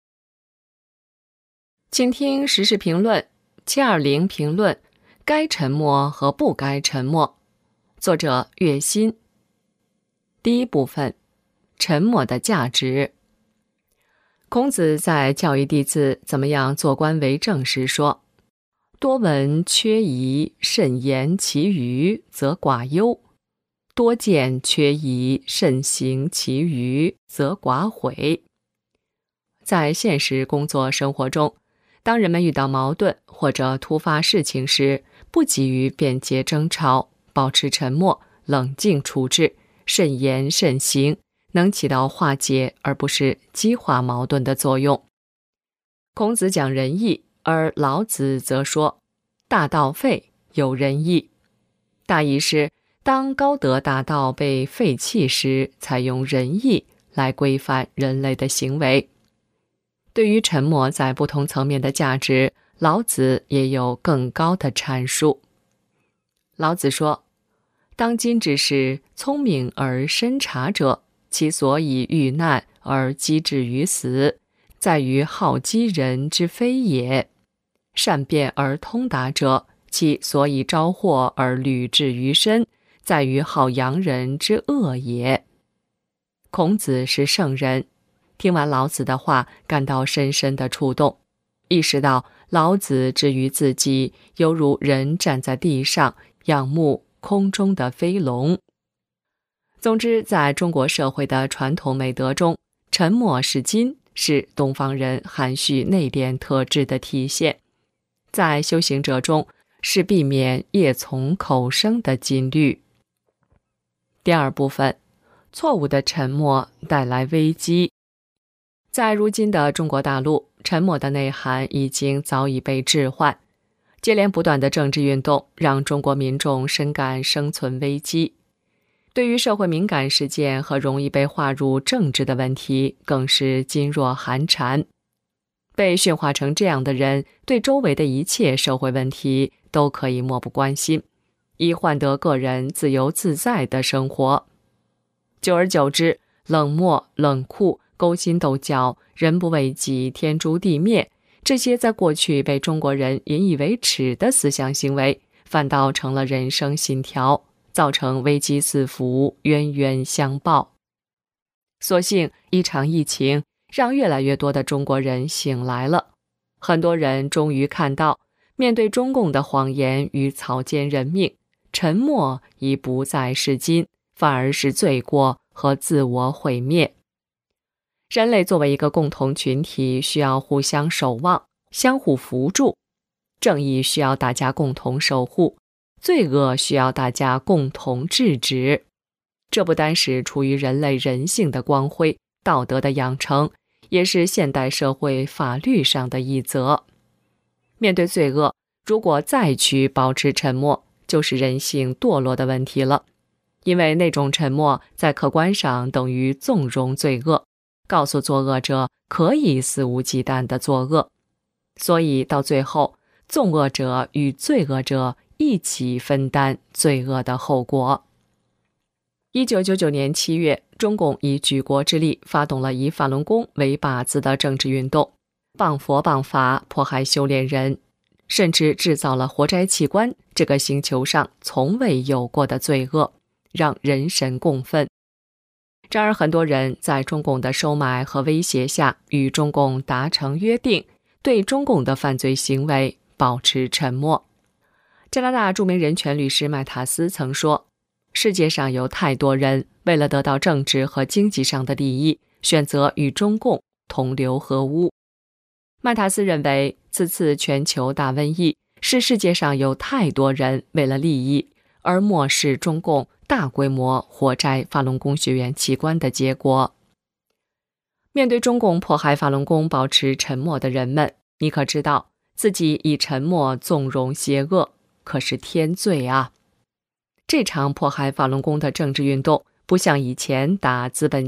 请听时事评论七二零评论：该沉默和不该沉默。作者岳欣。第一部分：沉默的价值。孔子在教育弟子怎么样做官为政时说：多闻缺仪，慎言其余，则寡忧；多见缺仪，慎行其余，则寡悔。在现实工作生活中，当人们遇到矛盾或者突发事情时，不急于辩解争吵，保持沉默，冷静处置，慎言慎行，能起到化解而不是激化矛盾的作用。孔子讲仁义，而老子则说大道废，有仁义。大意是，当高德大道被废弃时，采用仁义来规范人类的行为。对于沉默在不同层面的价值，老子也有更高的阐述。老子说，当今之事，聪明而深察者，其所以遇难而机智于死，在于好击人之非也；善辩而通达者，其所以招祸而屡至于身，在于好扬人之恶也。孔子是圣人，听完老子的话，感到深深的触动，意识到老子之于自己，犹如人站在地上仰慕空中的飞龙。总之，在中国社会的传统美德中，沉默是金，是东方人含蓄内敛特质的体现。在修行者中，是避免业从口生的禁律。第二部分，错误的沉默带来危机。在如今的中国大陆，沉默的内涵已经早已被置换。接连不断的政治运动让中国民众深感生存危机，对于社会敏感事件和容易被划入政治的问题更是噤若寒蝉。被驯化成这样的人，对周围的一切社会问题都可以漠不关心，以换得个人自由自在的生活。久而久之，冷漠、冷酷、勾心斗角、人不为己、天诛地灭，这些在过去被中国人引以为耻的思想行为，反倒成了人生信条，造成危机四伏、冤冤相报。所幸一场疫情让越来越多的中国人醒来了，很多人终于看到，面对中共的谎言与草菅人命，沉默已不再是金，反而是罪过和自我毁灭。人类作为一个共同群体，需要互相守望，相互扶助。正义需要大家共同守护，罪恶需要大家共同制止。这不单是出于人类人性的光辉、道德的养成，也是现代社会法律上的一责。面对罪恶，如果再去保持沉默，就是人性堕落的问题了。因为那种沉默在客观上等于纵容罪恶，告诉作恶者可以肆无忌惮地作恶，所以到最后，纵恶者与罪恶者一起分担罪恶的后果。一九九九年七月，中共以举国之力发动了以法轮功为靶子的政治运动，谤佛谤法，迫害修炼人，甚至制造了活摘器官这个星球上从未有过的罪恶，让人神共愤。然而很多人在中共的收买和威胁下，与中共达成约定，对中共的犯罪行为保持沉默。加拿大著名人权律师麦塔斯曾说，世界上有太多人为了得到政治和经济上的利益，选择与中共同流合污。麦塔斯认为，此次全球大瘟疫是世界上有太多人为了利益而漠视中共大规模活摘法轮功学员器官的结果。面对中共迫害法轮功保持沉默的人们，你可知道自己以沉默纵容邪恶，可是天罪啊！这场迫害法轮功的政治运动，不像以前打资本家、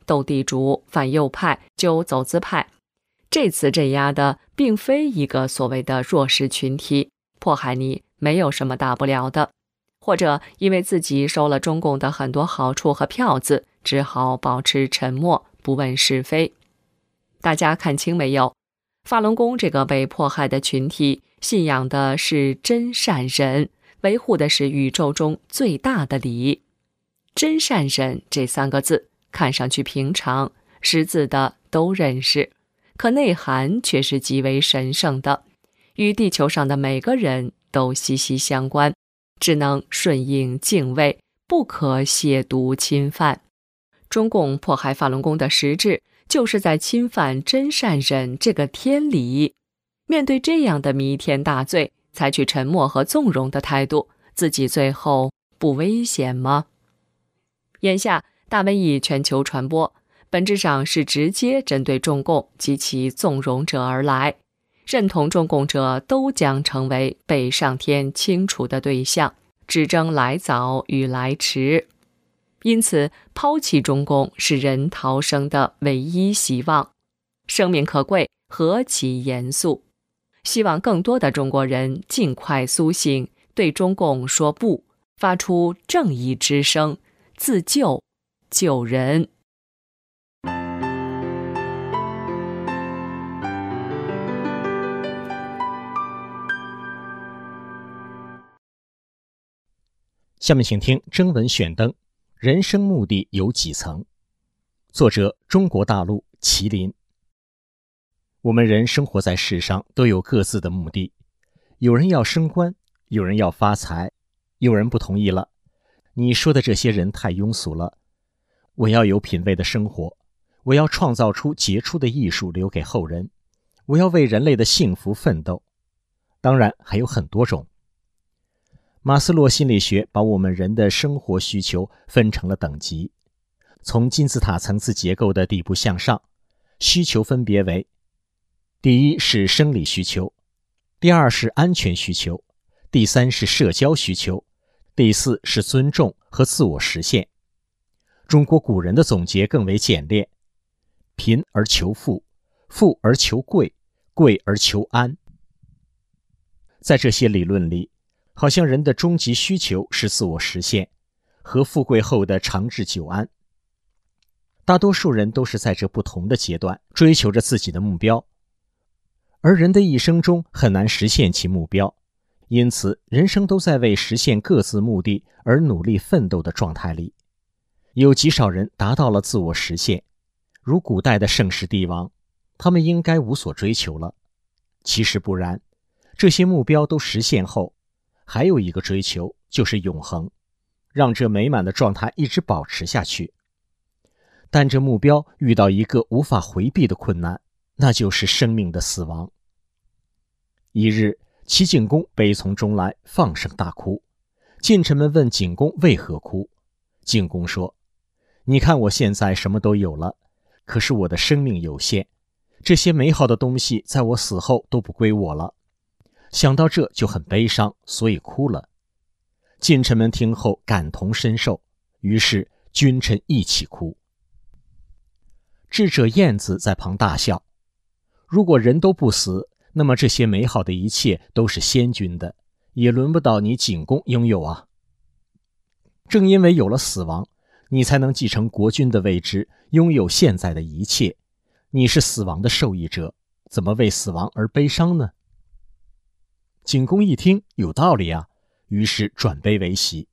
斗地主、反右派、揪走资派。这次镇压的并非一个所谓的弱势群体，迫害你没有什么大不了的，或者因为自己收了中共的很多好处和票子，只好保持沉默，不问是非。大家看清没有？法轮功这个被迫害的群体，信仰的是真善忍，维护的是宇宙中最大的理。真善忍这三个字看上去平常，识字的都认识，可内涵却是极为神圣的，与地球上的每个人都息息相关，只能顺应敬畏，不可亵渎侵犯。中共迫害法轮功的实质，就是在侵犯真善忍这个天理。面对这样的弥天大罪，采取沉默和纵容的态度，自己最后不危险吗？眼下大瘟疫全球传播，本质上是直接针对中共及其纵容者而来，认同中共者都将成为被上天清除的对象，只争来早与来迟。因此，抛弃中共是人逃生的唯一希望。生命可贵，何其严肃！希望更多的中国人尽快苏醒，对中共说不，发出正义之声，自救，救人。 下面请听征文选灯，人生目的有几层？作者：中国大陆麒麟。我们人生活在世上都有各自的目的，有人要升官，有人要发财，有人不同意了。你说的这些人太庸俗了，我要有品位的生活，我要创造出杰出的艺术留给后人，我要为人类的幸福奋斗。当然还有很多种。马斯洛心理学把我们人的生活需求分成了等级，从金字塔层次结构的底部向上，需求分别为：第一是生理需求，第二是安全需求，第三是社交需求，第四是尊重和自我实现。中国古人的总结更为简练：贫而求富，富而求贵，贵而求安。在这些理论里，好像人的终极需求是自我实现和富贵后的长治久安。大多数人都是在这不同的阶段追求着自己的目标，而人的一生中很难实现其目标，因此人生都在为实现各自目的而努力奋斗的状态里。有极少人达到了自我实现，如古代的盛世帝王，他们应该无所追求了。其实不然，这些目标都实现后，还有一个追求，就是永恒，让这美满的状态一直保持下去。但这目标遇到一个无法回避的困难，那就是生命的死亡。一日，齐景公悲从中来，放声大哭。近臣们问景公为何哭，景公说：你看我现在什么都有了，可是我的生命有限，这些美好的东西在我死后都不归我了。想到这就很悲伤，所以哭了。近臣们听后感同身受，于是君臣一起哭。智者晏子在旁大笑，如果人都不死，那么这些美好的一切都是先君的，也轮不到你景公拥有啊。正因为有了死亡，你才能继承国君的位置，拥有现在的一切。你是死亡的受益者，怎么为死亡而悲伤呢？景公一听有道理啊，于是转悲为喜。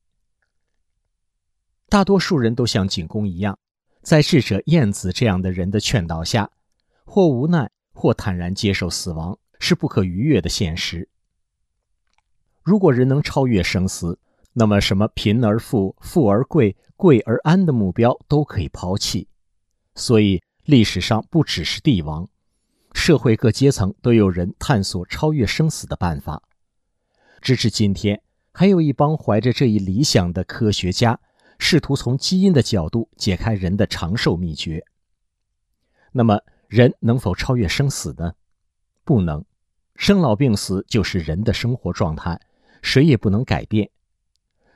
大多数人都像景公一样，在智者晏子这样的人的劝导下，或无奈或坦然接受死亡，是不可逾越的现实。如果人能超越生死，那么什么贫而富、富而贵、贵而安的目标都可以抛弃。所以历史上不只是帝王，社会各阶层都有人探索超越生死的办法。直至今天，还有一帮怀着这一理想的科学家，试图从基因的角度解开人的长寿秘诀。那么，人能否超越生死呢？不能。生老病死就是人的生活状态，谁也不能改变。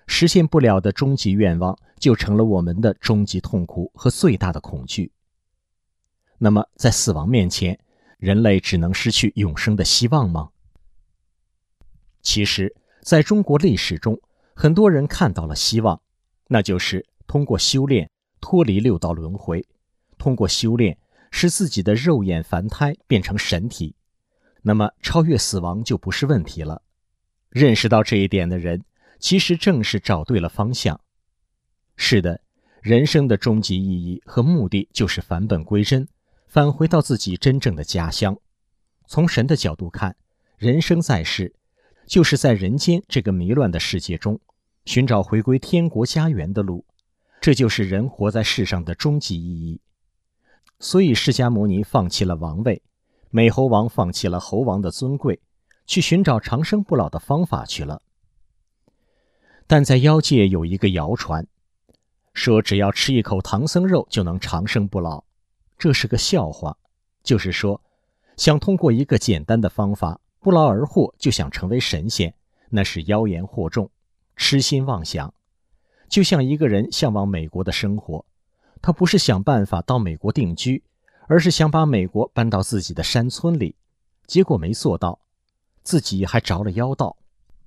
实现不了的终极愿望就成了我们的终极痛苦和最大的恐惧。那么在死亡面前，人类只能失去永生的希望吗？其实在中国历史中，很多人看到了希望，那就是通过修炼脱离六道轮回，通过修炼使自己的肉眼凡胎变成神体，那么超越死亡就不是问题了。认识到这一点的人，其实正是找对了方向。是的，人生的终极意义和目的就是返本归真，返回到自己真正的家乡。从神的角度看，人生在世，就是在人间这个迷乱的世界中，寻找回归天国家园的路，这就是人活在世上的终极意义。所以释迦牟尼放弃了王位，美猴王放弃了猴王的尊贵，去寻找长生不老的方法去了。但在妖界有一个谣传，说只要吃一口唐僧肉就能长生不老，这是个笑话。就是说，想通过一个简单的方法不劳而获就想成为神仙，那是妖言惑众，痴心妄想。就像一个人向往美国的生活，他不是想办法到美国定居，而是想把美国搬到自己的山村里，结果没做到，自己还着了妖道。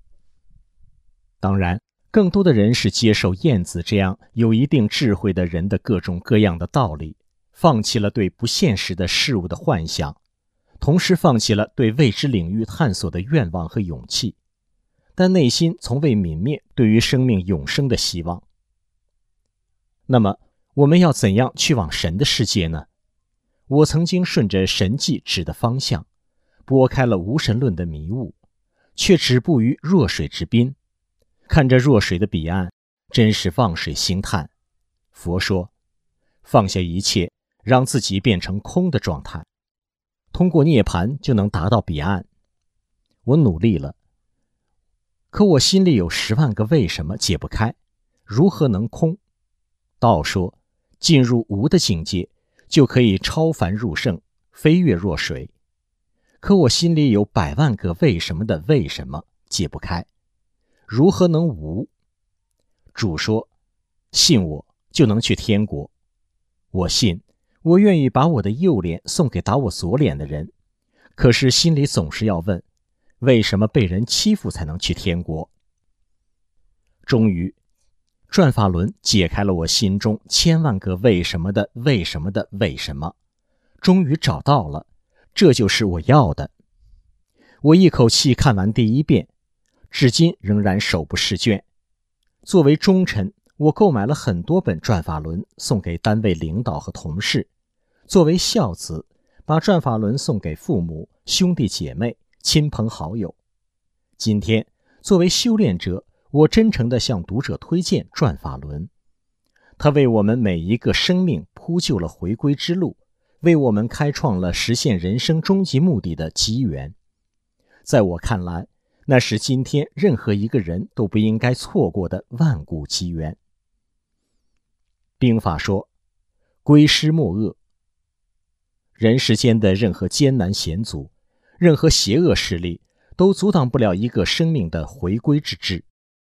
当然，更多的人是接受晏子这样有一定智慧的人的各种各样的道理，放弃了对不现实的事物的幻想，同时放弃了对未知领域探索的愿望和勇气，但内心从未泯灭对于生命永生的希望。那么，我们要怎样去往神的世界呢？我曾经顺着神迹指的方向，拨开了无神论的迷雾，却止步于弱水之滨。看着弱水的彼岸，真是望水兴叹。佛说，放下一切，让自己变成空的状态，通过涅槃就能达到彼岸。我努力了，可我心里有十万个为什么解不开，如何能空？道说，进入无的境界，就可以超凡入圣，飞跃若水。可我心里有百万个为什么的为什么解不开，如何能无？主说，信我就能去天国。我信，我愿意把我的右脸送给打我左脸的人，可是心里总是要问，为什么被人欺负才能去天国？终于，转法轮解开了我心中千万个为什么的为什么的为什么，终于找到了，这就是我要的。我一口气看完第一遍，至今仍然手不释卷。作为忠臣，我购买了很多本转法轮送给单位领导和同事。作为孝子，把转法轮送给父母、兄弟姐妹、亲朋好友。今天，作为修炼者，我真诚地向读者推荐转法轮。它为我们每一个生命铺就了回归之路，为我们开创了实现人生终极目的的机缘。在我看来，那是今天任何一个人都不应该错过的万古机缘。兵法说，归师莫恶。人世间的任何艰难险阻，任何邪恶势力，都阻挡不了一个生命的回归之志。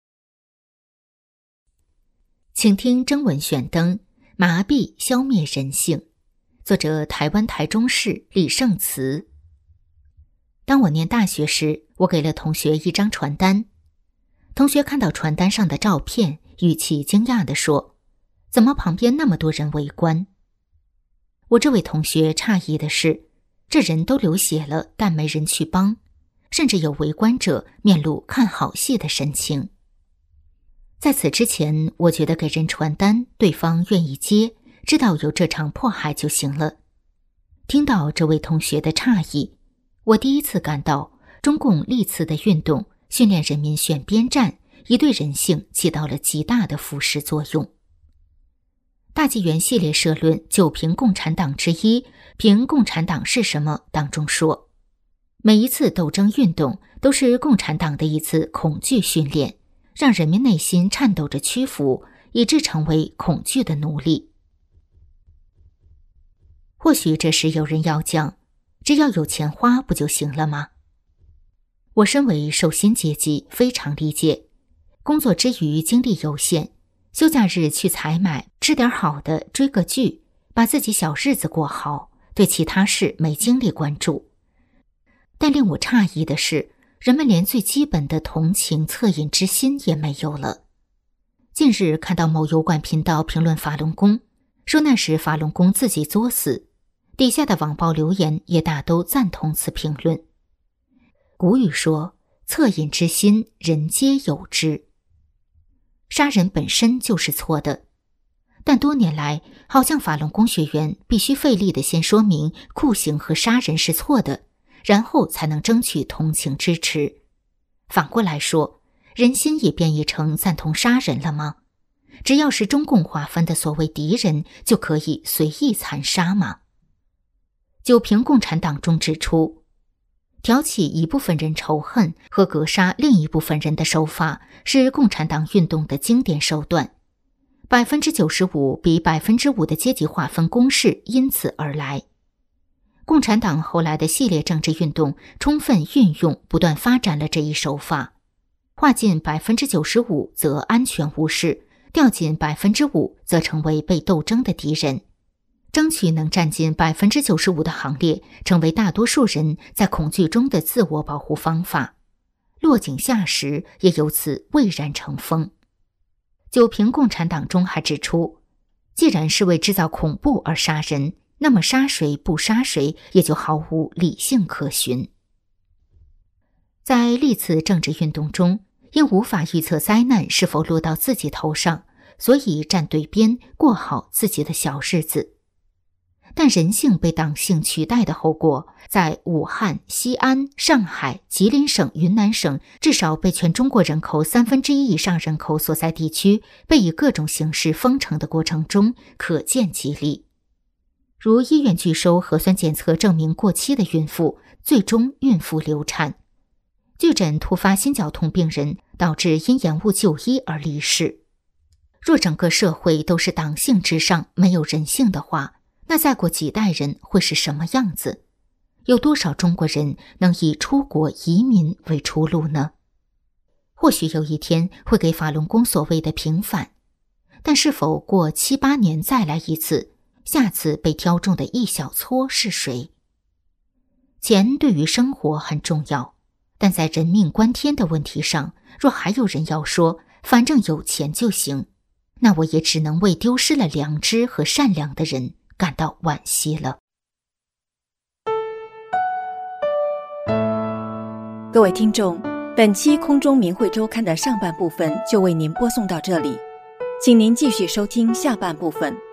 请听征文选登，麻痹消灭人性，作者台湾台中市李胜慈。当我念大学时，我给了同学一张传单。同学看到传单上的照片，语气惊讶地说，怎么旁边那么多人围观？我这位同学诧异的是，这人都流血了，但没人去帮，甚至有围观者面露看好戏的神情。在此之前，我觉得给人传单，对方愿意接，知道有这场迫害就行了。听到这位同学的诧异，我第一次感到中共历次的运动训练人民选边站，已对人性起到了极大的腐蚀作用。大纪元系列社论九评共产党之一，评共产党是什么当中说，每一次斗争运动都是共产党的一次恐惧训练，让人民内心颤抖着屈服，以致成为恐惧的奴隶。或许这时有人要讲，只要有钱花不就行了吗？我身为受薪阶级，非常理解， 工作之余精力有限，休假日去采买，吃点好的，追个剧，把自己小日子过好，对其他事没精力关注。但令我诧异的是，人们连最基本的同情恻隐之心也没有了。近日看到某油管频道评论法轮功，说那是法轮功自己作死，底下的网暴留言也大都赞同此评论。古语说，恻隐之心，人皆有之。杀人本身就是错的，但多年来，好像法轮功学员必须费力地先说明酷刑和杀人是错的，然后才能争取同情支持。反过来说，人心也变异成赞同杀人了吗？只要是中共划分的所谓敌人，就可以随意残杀吗？九评共产党中指出，挑起一部分人仇恨和格杀另一部分人的手法是共产党运动的经典手段，百分之九十五比百分之五的阶级划分公式因此而来。共产党后来的系列政治运动充分运用、不断发展了这一手法，划进百分之九十五则安全无事，掉进百分之五则成为被斗争的敌人。争取能站进百分之九十五的行列，成为大多数人在恐惧中的自我保护方法。落井下石也由此蔚然成风。九评共产党中还指出，既然是为制造恐怖而杀人，那么杀谁不杀谁也就毫无理性可循。在历次政治运动中，因无法预测灾难是否落到自己头上，所以站对边，过好自己的小日子。但人性被党性取代的后果，在武汉、西安、上海、吉林省、云南省至少被全中国人口三分之一以上人口所在地区被以各种形式封城的过程中可见其例。如医院拒收核酸检测证明过期的孕妇，最终孕妇流产；拒诊突发心绞痛病人，导致因延误就医而离世。若整个社会都是党性至上，没有人性的话，那再过几代人会是什么样子？有多少中国人能以出国移民为出路呢？或许有一天会给法轮功所谓的平反，但是否过七八年再来一次，下次被挑中的一小撮是谁？钱对于生活很重要，但在人命关天的问题上，若还有人要说反正有钱就行，那我也只能为丢失了良知和善良的人感到惋惜了。 各位听众，本期空中明慧周刊的上半部分就为您播送到这里，请您继续收听下半部分。